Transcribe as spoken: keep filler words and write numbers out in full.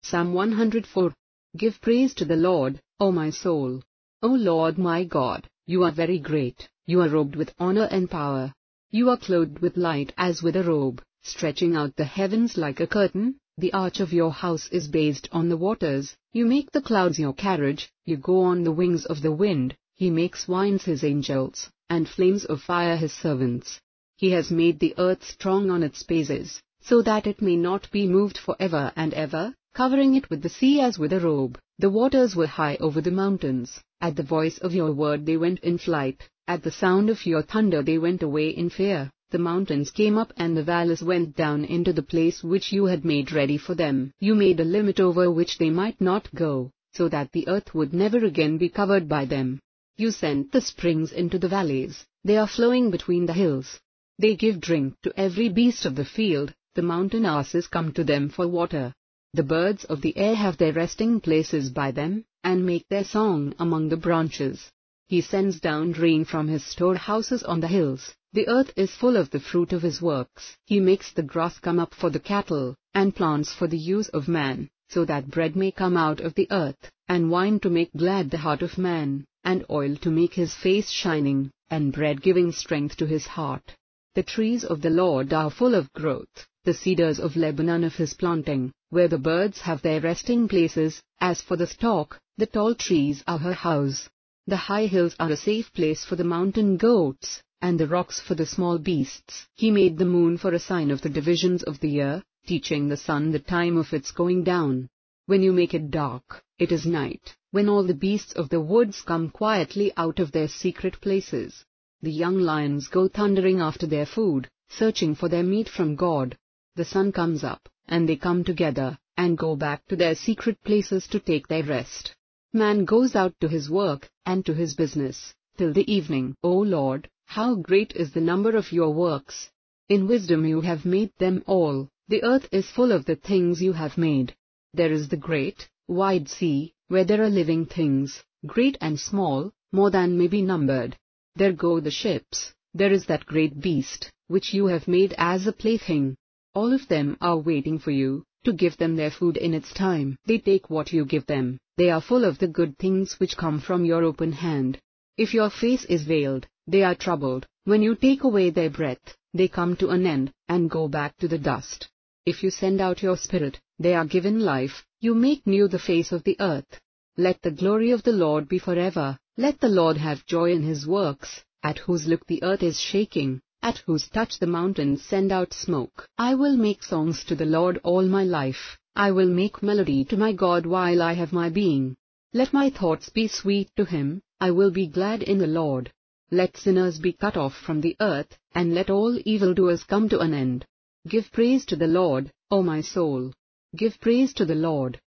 Psalm one hundred four. Give praise to the Lord, O my soul. O Lord my God, you are very great, you are robed with honor and power. You are clothed with light as with a robe, stretching out the heavens like a curtain. The arch of your house is based on the waters. You make the clouds your carriage, you go on the wings of the wind. He makes winds his angels, and flames of fire his servants. He has made the earth strong on its bases, so that it may not be moved for ever and ever, covering it with the sea as with a robe. The waters were high over the mountains. At the voice of your word they went in flight. At the sound of your thunder they went away in fear. The mountains came up and the valleys went down into the place which you had made ready for them. You made a limit over which they might not go, so that the earth would never again be covered by them. You sent the springs into the valleys, they are flowing between the hills. They give drink to every beast of the field, the mountain asses come to them for water. The birds of the air have their resting places by them, and make their song among the branches. He sends down rain from his storehouses on the hills. The earth is full of the fruit of his works. He makes the grass come up for the cattle, and plants for the use of man, so that bread may come out of the earth, and wine to make glad the heart of man, and oil to make his face shining, and bread giving strength to his heart. The trees of the Lord are full of growth, the cedars of Lebanon of his planting, where the birds have their resting places. As for the stork, the tall trees are her house. The high hills are a safe place for the mountain goats, and the rocks for the small beasts. He made the moon for a sign of the divisions of the year, teaching the sun the time of its going down. When you make it dark, it is night, when all the beasts of the woods come quietly out of their secret places. The young lions go thundering after their food, searching for their meat from God. The sun comes up, and they come together, and go back to their secret places to take their rest. Man goes out to his work, and to his business, till the evening. O Lord, how great is the number of your works! In wisdom you have made them all. The earth is full of the things you have made. There is the great, wide sea, where there are living things, great and small, more than may be numbered. There go the ships, there is that great beast, which you have made as a plaything. All of them are waiting for you, to give them their food in its time. They take what you give them. They are full of the good things which come from your open hand. If your face is veiled, they are troubled. When you take away their breath, they come to an end, and go back to the dust. If you send out your spirit, they are given life. You make new the face of the earth. Let the glory of the Lord be forever. Let the Lord have joy in his works, at whose look the earth is shaking, at whose touch the mountains send out smoke. I will make songs to the Lord all my life. I will make melody to my God while I have my being. Let my thoughts be sweet to him. I will be glad in the Lord. Let sinners be cut off from the earth, and let all evildoers come to an end. Give praise to the Lord, O my soul. Give praise to the Lord.